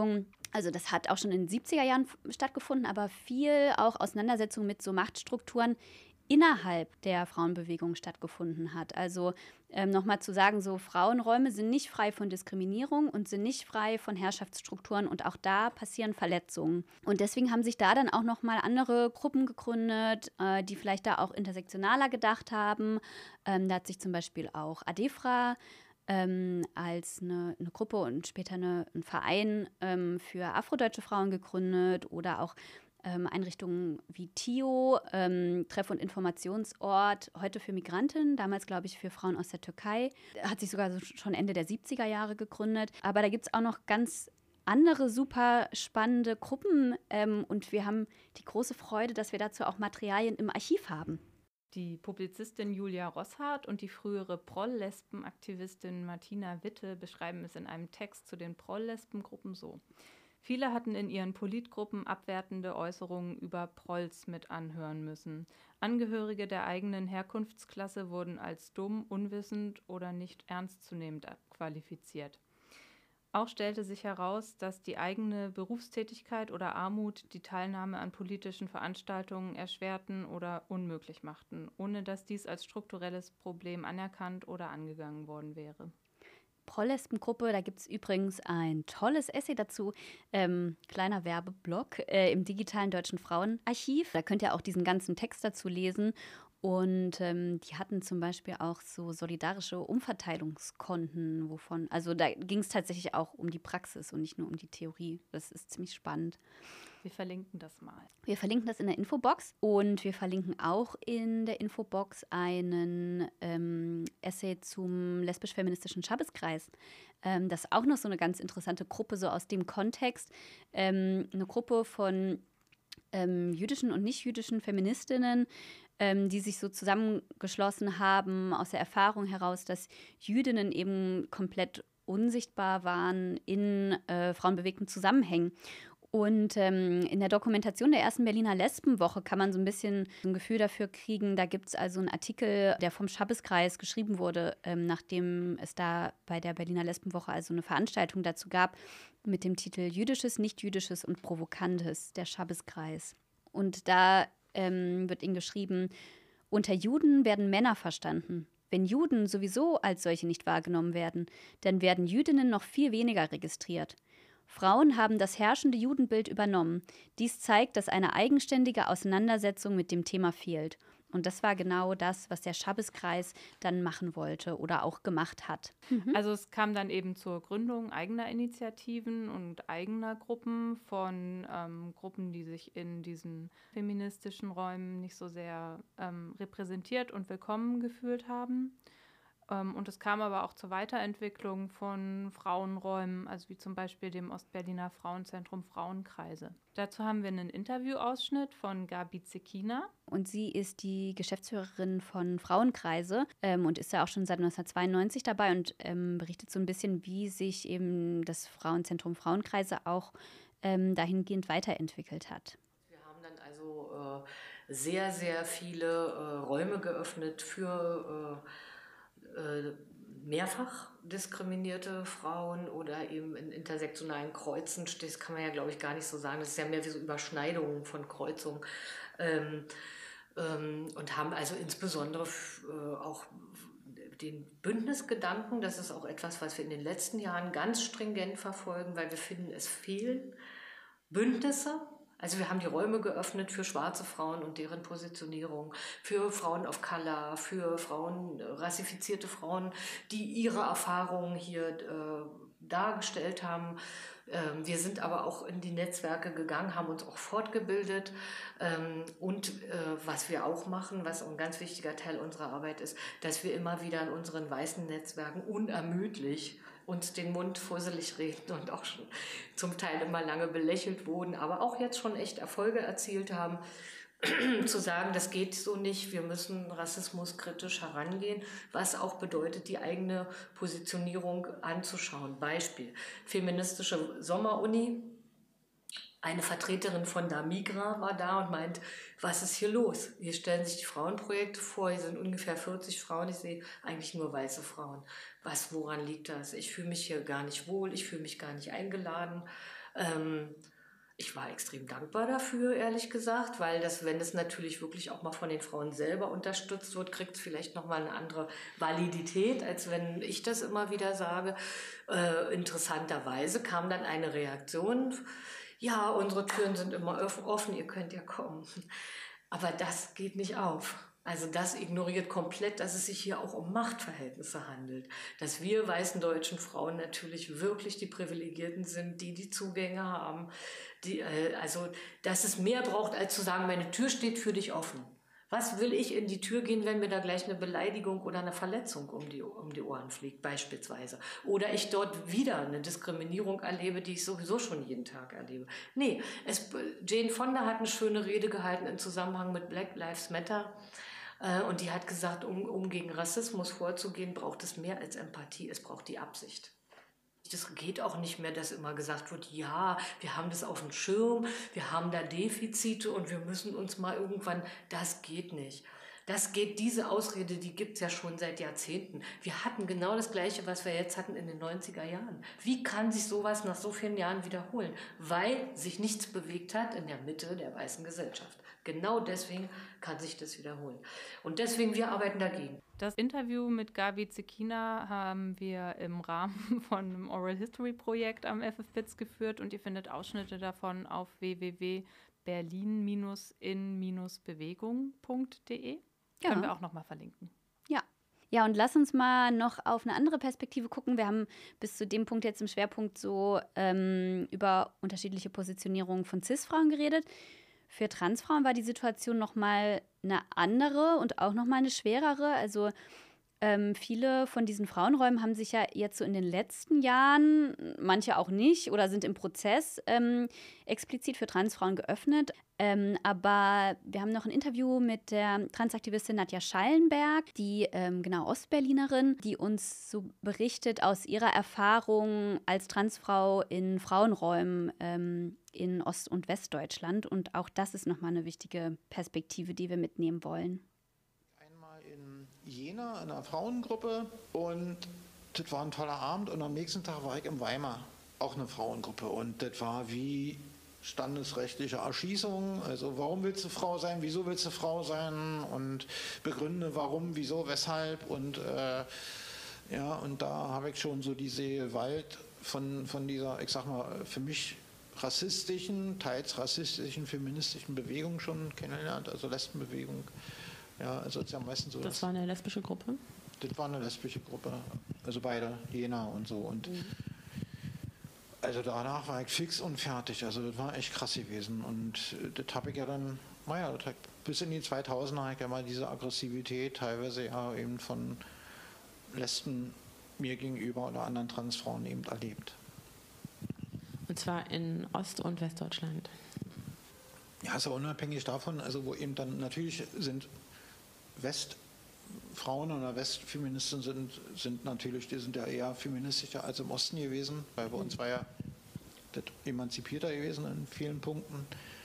Also das hat auch schon in den siebziger Jahren stattgefunden, aber viel auch Auseinandersetzung mit so Machtstrukturen innerhalb der Frauenbewegung stattgefunden hat. Also ähm, nochmal zu sagen, so Frauenräume sind nicht frei von Diskriminierung und sind nicht frei von Herrschaftsstrukturen und auch da passieren Verletzungen. Und deswegen haben sich da dann auch nochmal andere Gruppen gegründet, äh, die vielleicht da auch intersektionaler gedacht haben. Ähm, da hat sich zum Beispiel auch ADEFRA ähm, als eine, eine Gruppe und später eine, ein Verein ähm, für afrodeutsche Frauen gegründet oder auch ähm, Einrichtungen wie T I O, ähm, Treff- und Informationsort, heute für Migrantinnen, damals glaube ich für Frauen aus der Türkei, hat sich sogar so schon Ende der siebziger Jahre gegründet. Aber da gibt es auch noch ganz andere super spannende Gruppen ähm, und wir haben die große Freude, dass wir dazu auch Materialien im Archiv haben. Die Publizistin Julia Rosshardt und die frühere Proll-Lesben-Aktivistin Martina Witte beschreiben es in einem Text zu den Proll-Lesben-Gruppen so. Viele hatten in ihren Politgruppen abwertende Äußerungen über Prolls mit anhören müssen. Angehörige der eigenen Herkunftsklasse wurden als dumm, unwissend oder nicht ernstzunehmend qualifiziert. Auch stellte sich heraus, dass die eigene Berufstätigkeit oder Armut die Teilnahme an politischen Veranstaltungen erschwerten oder unmöglich machten, ohne dass dies als strukturelles Problem anerkannt oder angegangen worden wäre. Proll-Lesben-Gruppe, da gibt es übrigens ein tolles Essay dazu, ähm, kleiner Werbeblock, äh, im digitalen Deutschen Frauenarchiv. Da könnt ihr auch diesen ganzen Text dazu lesen. Und ähm, die hatten zum Beispiel auch so solidarische Umverteilungskonten, wovon, also da ging es tatsächlich auch um die Praxis und nicht nur um die Theorie. Das ist ziemlich spannend. Wir verlinken das mal. Wir verlinken das in der Infobox und wir verlinken auch in der Infobox einen ähm, Essay zum lesbisch-feministischen Schabbeskreis. Ähm, das ist auch noch so eine ganz interessante Gruppe, so aus dem Kontext. Ähm, eine Gruppe von ähm, jüdischen und nicht-jüdischen Feministinnen, ähm, die sich so zusammengeschlossen haben aus der Erfahrung heraus, dass Jüdinnen eben komplett unsichtbar waren in äh, frauenbewegten Zusammenhängen. Und ähm, in der Dokumentation der ersten Berliner Lesbenwoche kann man so ein bisschen ein Gefühl dafür kriegen. Da gibt es also einen Artikel, der vom Schabbeskreis geschrieben wurde, ähm, nachdem es da bei der Berliner Lesbenwoche also eine Veranstaltung dazu gab, mit dem Titel Jüdisches, Nicht-Jüdisches und Provokantes, der Schabbeskreis. Und da ähm, wird ihnen geschrieben, unter Juden werden Männer verstanden. Wenn Juden sowieso als solche nicht wahrgenommen werden, dann werden Jüdinnen noch viel weniger registriert. Frauen haben das herrschende Judenbild übernommen. Dies zeigt, dass eine eigenständige Auseinandersetzung mit dem Thema fehlt. Und das war genau das, was der Schabbeskreis dann machen wollte oder auch gemacht hat. Mhm. Also es kam dann eben zur Gründung eigener Initiativen und eigener Gruppen von ähm, Gruppen, die sich in diesen feministischen Räumen nicht so sehr ähm, repräsentiert und willkommen gefühlt haben. Und es kam aber auch zur Weiterentwicklung von Frauenräumen, also wie zum Beispiel dem Ostberliner Frauenzentrum Frauenkreise. Dazu haben wir einen Interviewausschnitt von Gabi Zekina. Und sie ist die Geschäftsführerin von Frauenkreise ähm, und ist ja auch schon seit neunzehnhundertzweiundneunzig dabei und ähm, berichtet so ein bisschen, wie sich eben das Frauenzentrum Frauenkreise auch ähm, dahingehend weiterentwickelt hat. Wir haben dann also äh, sehr, sehr viele äh, Räume geöffnet für äh, mehrfach diskriminierte Frauen oder eben in intersektionalen Kreuzen, das kann man ja, glaube ich, gar nicht so sagen, das ist ja mehr wie so Überschneidungen von Kreuzungen ähm, ähm, und haben also insbesondere äh, auch den Bündnisgedanken, das ist auch etwas, was wir in den letzten Jahren ganz stringent verfolgen, weil wir finden, es fehlen Bündnisse. Also wir haben die Räume geöffnet für schwarze Frauen und deren Positionierung, für Frauen of Color, für Frauen, rassifizierte Frauen, die ihre Erfahrungen hier äh, dargestellt haben. Ähm, wir sind aber auch in die Netzwerke gegangen, haben uns auch fortgebildet. Ähm, und äh, was wir auch machen, was ein ganz wichtiger Teil unserer Arbeit ist, dass wir immer wieder in unseren weißen Netzwerken unermüdlich uns den Mund fusselig reden und auch schon zum Teil immer lange belächelt wurden, aber auch jetzt schon echt Erfolge erzielt haben, zu sagen, das geht so nicht, wir müssen rassismuskritisch herangehen, was auch bedeutet, die eigene Positionierung anzuschauen. Beispiel, feministische Sommeruni, eine Vertreterin von der Migra war da und meint, was ist hier los? Hier stellen sich die Frauenprojekte vor, hier sind ungefähr vierzig Frauen, ich sehe eigentlich nur weiße Frauen. Was, woran liegt das? Ich fühle mich hier gar nicht wohl, ich fühle mich gar nicht eingeladen. Ähm, ich war extrem dankbar dafür, ehrlich gesagt, weil das, wenn das natürlich wirklich auch mal von den Frauen selber unterstützt wird, kriegt es vielleicht nochmal eine andere Validität, als wenn ich das immer wieder sage. Äh, interessanterweise kam dann eine Reaktion, ja, unsere Türen sind immer offen, ihr könnt ja kommen. Aber das geht nicht auf. Also das ignoriert komplett, dass es sich hier auch um Machtverhältnisse handelt. Dass wir weißen deutschen Frauen natürlich wirklich die Privilegierten sind, die die Zugänge haben. Die, äh, also dass es mehr braucht, als zu sagen, meine Tür steht für dich offen. Was will ich in die Tür gehen, wenn mir da gleich eine Beleidigung oder eine Verletzung um die, um die Ohren fliegt, beispielsweise? Oder ich dort wieder eine Diskriminierung erlebe, die ich sowieso schon jeden Tag erlebe. Nee, es, Jane Fonda hat eine schöne Rede gehalten im Zusammenhang mit Black Lives Matter. Äh, und die hat gesagt, um, um gegen Rassismus vorzugehen, braucht es mehr als Empathie, es braucht die Absicht. Das geht auch nicht mehr, dass immer gesagt wird, ja, wir haben das auf dem Schirm, wir haben da Defizite und wir müssen uns mal irgendwann, das geht nicht. Das geht, diese Ausrede, die gibt es ja schon seit Jahrzehnten. Wir hatten genau das Gleiche, was wir jetzt hatten in den neunziger Jahren. Wie kann sich sowas nach so vielen Jahren wiederholen? Weil sich nichts bewegt hat in der Mitte der weißen Gesellschaft. Genau deswegen kann sich das wiederholen. Und deswegen, wir arbeiten dagegen. Das Interview mit Gabi Zecchina haben wir im Rahmen von einem Oral History Projekt am F F B I Z geführt und ihr findet Ausschnitte davon auf w w w punkt berlin in bewegung punkt d e. Ja. Können wir auch nochmal verlinken. Ja. Ja, und lass uns mal noch auf eine andere Perspektive gucken. Wir haben bis zu dem Punkt jetzt im Schwerpunkt so ähm, über unterschiedliche Positionierungen von Cis-Frauen geredet. Für Transfrauen war die Situation nochmal eine andere und auch nochmal eine schwerere. Also ähm, viele von diesen Frauenräumen haben sich ja jetzt so in den letzten Jahren, manche auch nicht oder sind im Prozess, ähm, explizit für Transfrauen geöffnet. Ähm, aber wir haben noch ein Interview mit der Transaktivistin Nadja Schallenberg, die ähm, genau Ostberlinerin, die uns so berichtet aus ihrer Erfahrung als Transfrau in Frauenräumen ähm, in Ost- und Westdeutschland. Und auch das ist nochmal eine wichtige Perspektive, die wir mitnehmen wollen. Einmal in Jena in einer Frauengruppe und das war ein toller Abend und am nächsten Tag war ich in Weimar, auch eine Frauengruppe und das war wie standesrechtliche Erschießung, also warum willst du Frau sein, wieso willst du Frau sein und begründe warum, wieso, weshalb und äh, ja, und da habe ich schon so diese Gewalt von, von dieser, ich sag mal, für mich rassistischen, teils rassistischen, feministischen Bewegung schon kennengelernt, also Lesbenbewegung. Ja, also ist ja meistens so. Das war eine lesbische Gruppe? Das war eine lesbische Gruppe, also beide, Jena und so und mhm. Also danach war ich fix und fertig, also das war echt krass gewesen und das habe ich ja dann, naja, das bis in die zweitausender habe ich ja mal diese Aggressivität teilweise ja eben von Lesben mir gegenüber oder anderen Transfrauen eben erlebt. Und zwar in Ost- und Westdeutschland? Ja, ist ja unabhängig davon, also wo eben dann natürlich sind Westfrauen oder Westfeministen sind, sind natürlich, die sind ja eher feministischer als im Osten gewesen, weil bei uns war ja das emanzipierter gewesen in vielen Punkten.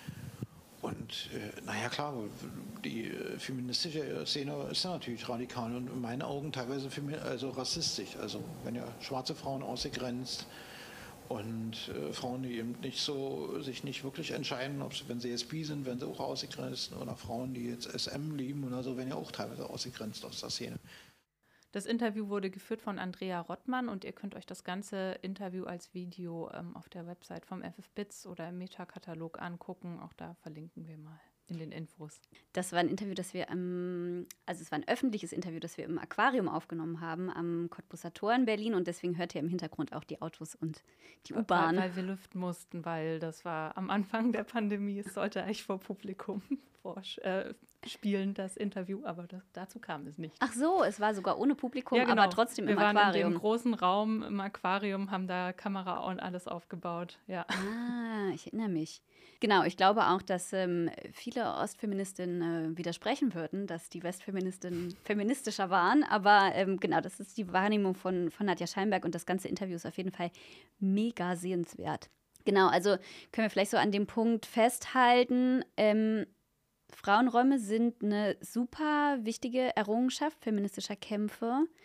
Und äh, naja klar, die feministische Szene ist ja natürlich radikal und in meinen Augen teilweise also rassistisch. Also wenn ja schwarze Frauen ausgegrenzt und äh, Frauen, die eben nicht so, sich nicht wirklich entscheiden, ob sie, wenn sie jetzt bi sind, werden sie auch ausgegrenzt oder Frauen, die jetzt S M lieben oder so, werden ja auch teilweise ausgegrenzt aus der Szene. Das Interview wurde geführt von Andrea Rottmann und ihr könnt euch das ganze Interview als Video ähm, auf der Website vom F F B I Z oder im Metakatalog angucken. Auch da verlinken wir mal in den Infos. Das war ein Interview, das wir im, also es war ein öffentliches Interview, das wir im Aquarium aufgenommen haben, am Cottbusser Tor in Berlin und deswegen hört ihr im Hintergrund auch die Autos und die U-Bahn. Weil, weil wir lüften mussten, weil das war am Anfang der Pandemie, es sollte eigentlich vor Publikum vorspielen, äh, das Interview, aber das, dazu kam es nicht. Ach so, es war sogar ohne Publikum, ja, genau. aber trotzdem wir im Aquarium. Wir waren in dem großen Raum im Aquarium, haben da Kamera und alles aufgebaut. Ja. Ah, ich erinnere mich. Genau, ich glaube auch, dass ähm, viele Ostfeministinnen äh, widersprechen würden, dass die Westfeministinnen feministischer waren. Aber ähm, genau, das ist die Wahrnehmung von, von Nadja Schallenberg und das ganze Interview ist auf jeden Fall mega sehenswert. Genau, also können wir vielleicht so an dem Punkt festhalten, ähm, Frauenräume sind eine super wichtige Errungenschaft feministischer Kämpfe.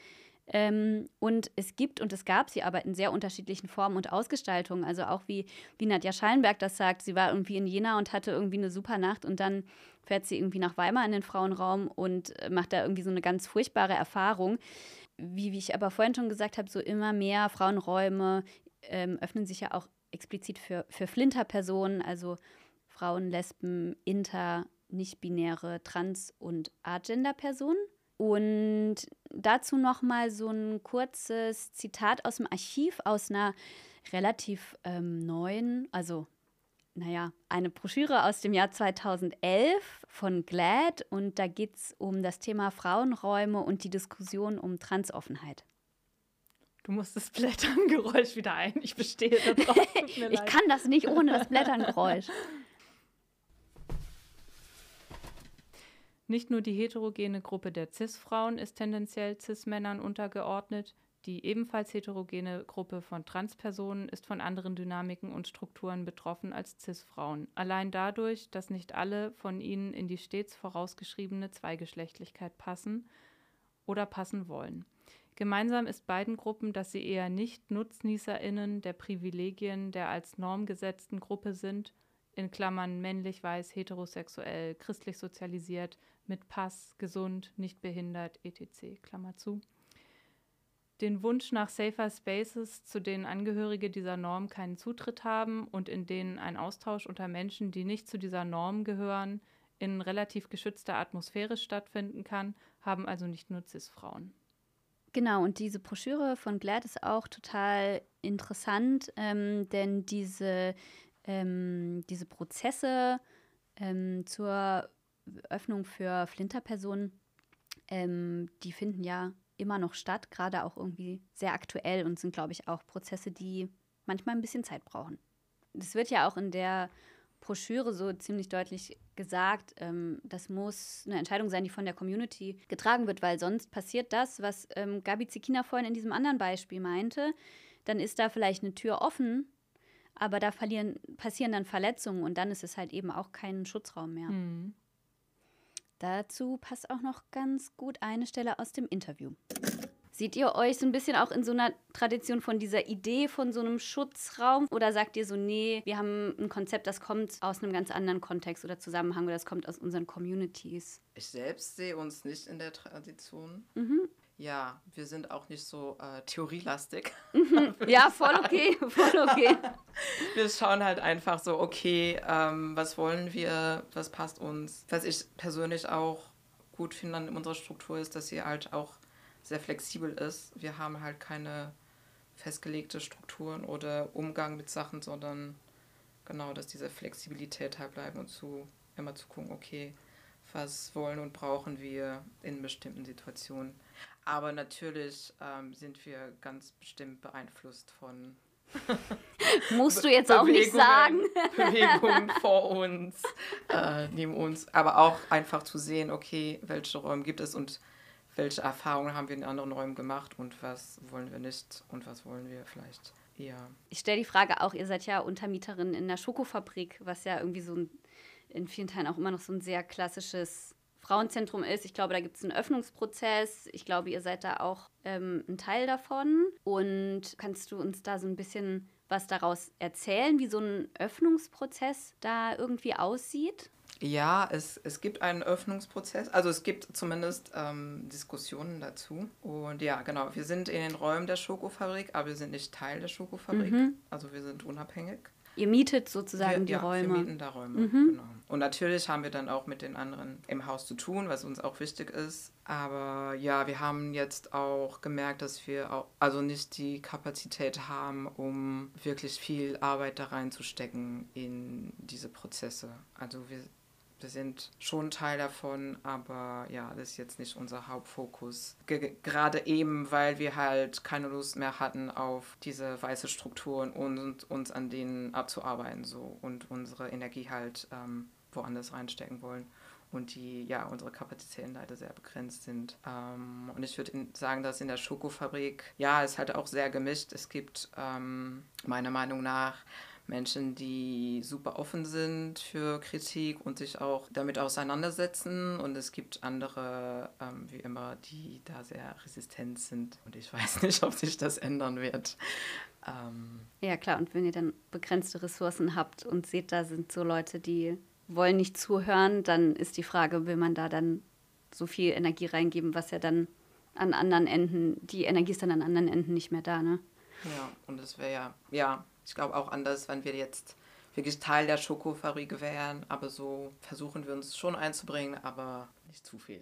Ähm, und es gibt und es gab sie aber in sehr unterschiedlichen Formen und Ausgestaltungen. Also auch wie, wie Nadja Schallenberg das sagt, sie war irgendwie in Jena und hatte irgendwie eine super Nacht und dann fährt sie irgendwie nach Weimar in den Frauenraum und macht da irgendwie so eine ganz furchtbare Erfahrung. Wie, wie ich aber vorhin schon gesagt habe, so immer mehr Frauenräume ähm, öffnen sich ja auch explizit für, für Flinterpersonen, also Frauen, Lesben, Inter, nicht-binäre, Trans- und Agender-Personen. Und dazu nochmal so ein kurzes Zitat aus dem Archiv, aus einer relativ ähm, neuen, also naja, eine Broschüre aus dem Jahr zweitausendelf von GLAAD. Und da geht es um das Thema Frauenräume und die Diskussion um Transoffenheit. Du musst das Blätterngeräusch wieder ein. Ich bestehe darauf. Tut mir Ich leid. kann das nicht ohne das Blätterngeräusch. Nicht nur die heterogene Gruppe der Cis-Frauen ist tendenziell Cis-Männern untergeordnet, die ebenfalls heterogene Gruppe von Transpersonen ist von anderen Dynamiken und Strukturen betroffen als Cis-Frauen. Allein dadurch, dass nicht alle von ihnen in die stets vorausgeschriebene Zweigeschlechtlichkeit passen oder passen wollen. Gemeinsam ist beiden Gruppen, dass sie eher nicht NutznießerInnen der Privilegien der als Norm gesetzten Gruppe sind, in Klammern männlich, weiß, heterosexuell, christlich sozialisiert, mit Pass, gesund, nicht behindert, et cetera, Klammer zu. Den Wunsch nach Safer Spaces, zu denen Angehörige dieser Norm keinen Zutritt haben und in denen ein Austausch unter Menschen, die nicht zu dieser Norm gehören, in relativ geschützter Atmosphäre stattfinden kann, haben also nicht nur Cis-Frauen. Genau, und diese Broschüre von GLAAD ist auch total interessant, ähm, denn diese, ähm, diese Prozesse ähm, zur Öffnung für Flinterpersonen, ähm, die finden ja immer noch statt, gerade auch irgendwie sehr aktuell und sind, glaube ich, auch Prozesse, die manchmal ein bisschen Zeit brauchen. Das wird ja auch in der Broschüre so ziemlich deutlich gesagt, ähm, das muss eine Entscheidung sein, die von der Community getragen wird, weil sonst passiert das, was ähm, Gabi Zikina vorhin in diesem anderen Beispiel meinte. Dann ist da vielleicht eine Tür offen, aber da verlieren, passieren dann Verletzungen und dann ist es halt eben auch kein Schutzraum mehr. Mhm. Dazu passt auch noch ganz gut eine Stelle aus dem Interview. Seht ihr euch so ein bisschen auch in so einer Tradition von dieser Idee von so einem Schutzraum? Oder sagt ihr so, nee, wir haben ein Konzept, das kommt aus einem ganz anderen Kontext oder Zusammenhang oder das kommt aus unseren Communities? Ich selbst sehe uns nicht in der Tradition. Mhm. Ja, wir sind auch nicht so äh, theorielastig. Ja, voll okay, voll okay. Wir schauen halt einfach so, okay, ähm, was wollen wir, was passt uns. Was ich persönlich auch gut finde an unserer Struktur ist, dass sie halt auch sehr flexibel ist. Wir haben halt keine festgelegte Strukturen oder Umgang mit Sachen, sondern genau, dass diese Flexibilität halt bleiben und zu, immer zu gucken, okay, was wollen und brauchen wir in bestimmten Situationen. Aber natürlich ähm, sind wir ganz bestimmt beeinflusst von Musst du jetzt auch nicht sagen. Bewegungen vor uns, äh, neben uns. Aber auch einfach zu sehen, okay, welche Räume gibt es und welche Erfahrungen haben wir in anderen Räumen gemacht und was wollen wir nicht und was wollen wir vielleicht eher. Ich stelle die Frage auch, ihr seid ja Untermieterin in der Schokofabrik, was ja irgendwie so ein, in vielen Teilen auch immer noch so ein sehr klassisches Frauenzentrum ist. Ich glaube, da gibt es einen Öffnungsprozess. Ich glaube, ihr seid da auch ähm, ein Teil davon. Und kannst du uns da so ein bisschen was daraus erzählen, wie so ein Öffnungsprozess da irgendwie aussieht? Ja, es, es gibt einen Öffnungsprozess, also es gibt zumindest ähm, Diskussionen dazu. Und ja, genau, wir sind in den Räumen der Schokofabrik, aber wir sind nicht Teil der Schokofabrik, Mhm. also wir sind unabhängig. Ihr mietet sozusagen wir, die ja, Räume. wir mieten da Räume, Mhm. genau. Und natürlich haben wir dann auch mit den anderen im Haus zu tun, was uns auch wichtig ist. Aber ja, wir haben jetzt auch gemerkt, dass wir auch, also nicht die Kapazität haben, um wirklich viel Arbeit da reinzustecken in diese Prozesse. Also wir Wir sind schon Teil davon, aber ja, das ist jetzt nicht unser Hauptfokus. Ge- gerade eben, weil wir halt keine Lust mehr hatten auf diese weiße Strukturen und, und uns an denen abzuarbeiten so und unsere Energie halt ähm, woanders reinstecken wollen. Und die, ja, unsere Kapazitäten leider sehr begrenzt sind. Ähm, und ich würde sagen, dass in der Schokofabrik, ja, es ist halt auch sehr gemischt. Es gibt ähm, meiner Meinung nach Menschen, die super offen sind für Kritik und sich auch damit auseinandersetzen. Und es gibt andere, ähm, wie ihr Räume, die da sehr resistent sind. Und ich weiß nicht, ob sich das ändern wird. Ähm ja, klar. Und wenn ihr dann begrenzte Ressourcen habt und seht, da sind so Leute, die wollen nicht zuhören, dann ist die Frage, will man da dann so viel Energie reingeben, was ja dann an anderen Enden, die Energie ist dann an anderen Enden nicht mehr da, ne? Ja, und es wäre ja, ja, ich glaube auch anders, wenn wir jetzt wirklich Teil der Schokofabrik wären, aber so versuchen wir uns schon einzubringen, aber nicht zu viel.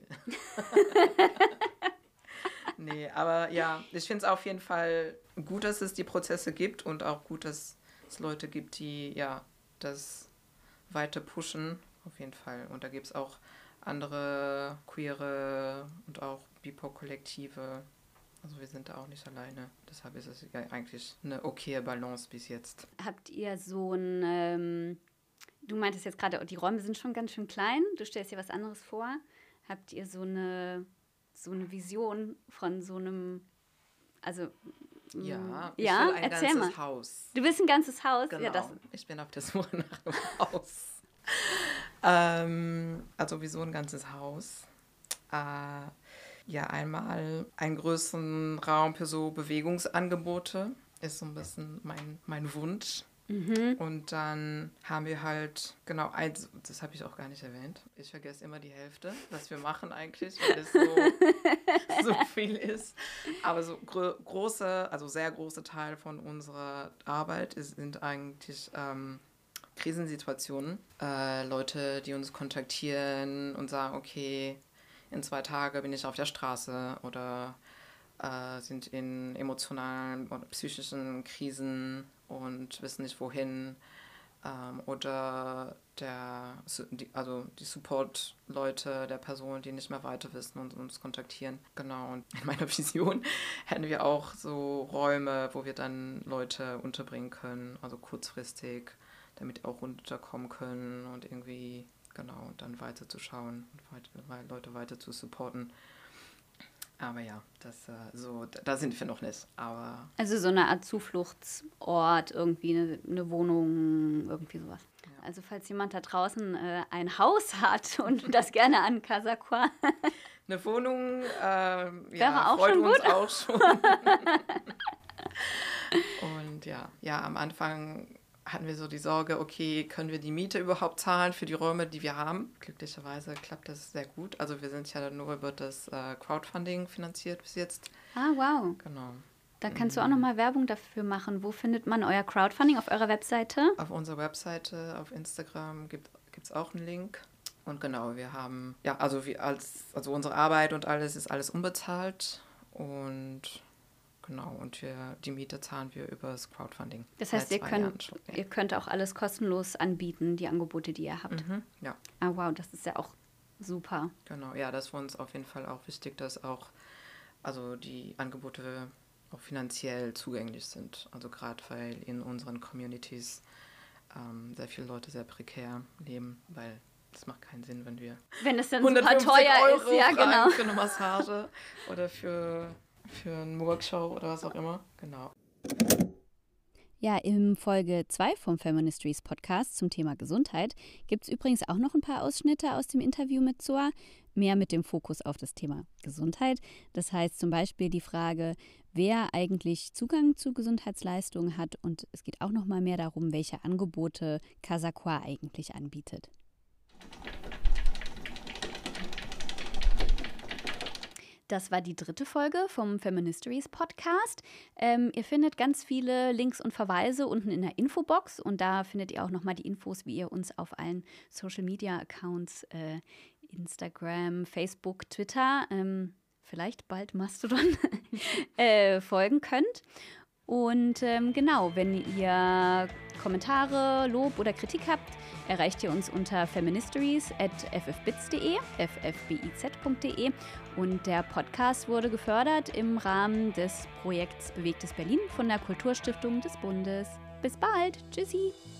Nee, aber ja, ich finde es auf jeden Fall gut, dass es die Prozesse gibt und auch gut, dass es Leute gibt, die ja das weiter pushen, auf jeden Fall. Und da gibt es auch andere queere und auch B I P O C-Kollektive. Also wir sind da auch nicht alleine. Deshalb ist es ja eigentlich eine okaye Balance bis jetzt. Habt ihr so ein, ähm, du meintest jetzt gerade, die Räume sind schon ganz schön klein, du stellst dir was anderes vor. Habt ihr so eine, so eine Vision von so einem, also ja, ich ja, will ein erzähl ganzes mal. Haus. Du willst ein ganzes Haus? Genau, Ja, das, ich bin auf der Suche nach einem Haus. ähm, also wieso ein ganzes Haus? Äh, ja, einmal einen größeren Raum für so Bewegungsangebote ist so ein bisschen mein, mein Wunsch. mhm. Und dann haben wir halt, genau, eins, das habe ich auch gar nicht erwähnt. Ich vergesse immer die Hälfte, was wir machen eigentlich, weil es so, so viel ist. Aber so gro- große, also sehr große Teil von unserer Arbeit ist, sind eigentlich ähm, Krisensituationen. Äh, Leute, die uns kontaktieren und sagen, okay, in zwei Tagen bin ich auf der Straße oder äh, sind in emotionalen oder psychischen Krisen und wissen nicht wohin. Ähm, oder der, die, also die Support-Leute der Person, die nicht mehr weiter wissen und uns kontaktieren. Genau, und in meiner Vision hätten wir auch so Räume, wo wir dann Leute unterbringen können, also kurzfristig, damit auch runterkommen können und irgendwie, genau, und dann weiter zu schauen und weiter, Leute weiter zu supporten. Aber ja, das, äh, so, da sind wir noch nicht. Aber also so eine Art Zufluchtsort, irgendwie eine, eine Wohnung, irgendwie sowas. Ja. Also falls jemand da draußen äh, ein Haus hat und das gerne an Kasakwa. eine Wohnung äh, Wäre ja, auch freut schon uns gut. auch schon. Und ja, ja, am Anfang hatten wir so die Sorge, okay, können wir die Miete überhaupt zahlen für die Räume, die wir haben? Glücklicherweise klappt das sehr gut. Also wir sind ja nur über das äh, Crowdfunding finanziert bis jetzt. Ah, wow. Genau. Da kannst du auch nochmal Werbung dafür machen. Wo findet man euer Crowdfunding? Auf eurer Webseite? Auf unserer Webseite, auf Instagram gibt es auch einen Link. Und genau, wir haben, ja, also wir als, also unsere Arbeit und alles ist alles unbezahlt. Und genau, und wir, die Miete zahlen wir über das Crowdfunding. Das heißt, Seit ihr zwei könnt, Jahren schon, ja. ihr könnt auch alles kostenlos anbieten, die Angebote, die ihr habt. Mhm, ja. Ah, wow, das ist ja auch super. Genau, ja, das ist für uns auf jeden Fall auch wichtig, dass auch also die Angebote auch finanziell zugänglich sind. Also gerade weil in unseren Communities ähm, sehr viele Leute sehr prekär leben, weil es macht keinen Sinn, wenn wir Wenn es dann super hundertfünfzig teuer Euro ist, ja, fragen genau. für eine Massage oder für, für einen Workshop oder was auch immer. Genau. Ja, in Folge zwei vom Feministries Podcast zum Thema Gesundheit gibt es übrigens auch noch ein paar Ausschnitte aus dem Interview mit Zoa, mehr mit dem Fokus auf das Thema Gesundheit. Das heißt zum Beispiel die Frage, wer eigentlich Zugang zu Gesundheitsleistungen hat, und es geht auch noch mal mehr darum, welche Angebote Kasakwa eigentlich anbietet. Das war die dritte Folge vom Feministries Podcast. Ähm, ihr findet ganz viele Links und Verweise unten in der Infobox, und da findet ihr auch nochmal die Infos, wie ihr uns auf allen Social Media Accounts, äh, Instagram, Facebook, Twitter, ähm, vielleicht bald Mastodon, äh, folgen könnt. Und ähm, genau, wenn ihr Kommentare, Lob oder Kritik habt, erreicht ihr uns unter feministries at ffbiz punkt de, f f b i z punkt de. Und der Podcast wurde gefördert im Rahmen des Projekts Bewegtes Berlin von der Kulturstiftung des Bundes. Bis bald. Tschüssi.